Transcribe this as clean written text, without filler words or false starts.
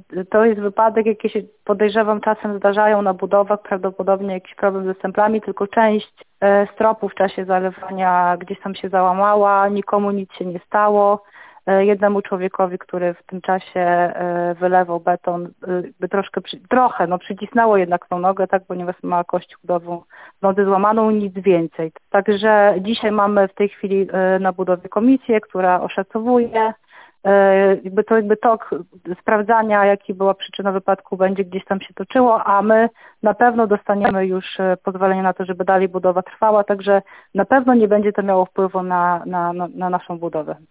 to jest wypadek, jaki się podejrzewam czasem zdarzają na budowach, prawdopodobnie jakiś problem ze stemplami, tylko część stropów w czasie zalewania gdzieś tam się załamała, nikomu nic się nie stało. Jednemu człowiekowi, który w tym czasie wylewał beton, by trochę przycisnęło jednak tą nogę, tak, ponieważ ma kość udową nodzy złamaną, nic więcej. Także dzisiaj mamy w tej chwili na budowie komisję, która oszacowuje, jakby tok sprawdzania, jaki była przyczyna wypadku, będzie gdzieś tam się toczyło, a my na pewno dostaniemy już pozwolenie na to, żeby dalej budowa trwała, także na pewno nie będzie to miało wpływu na naszą budowę.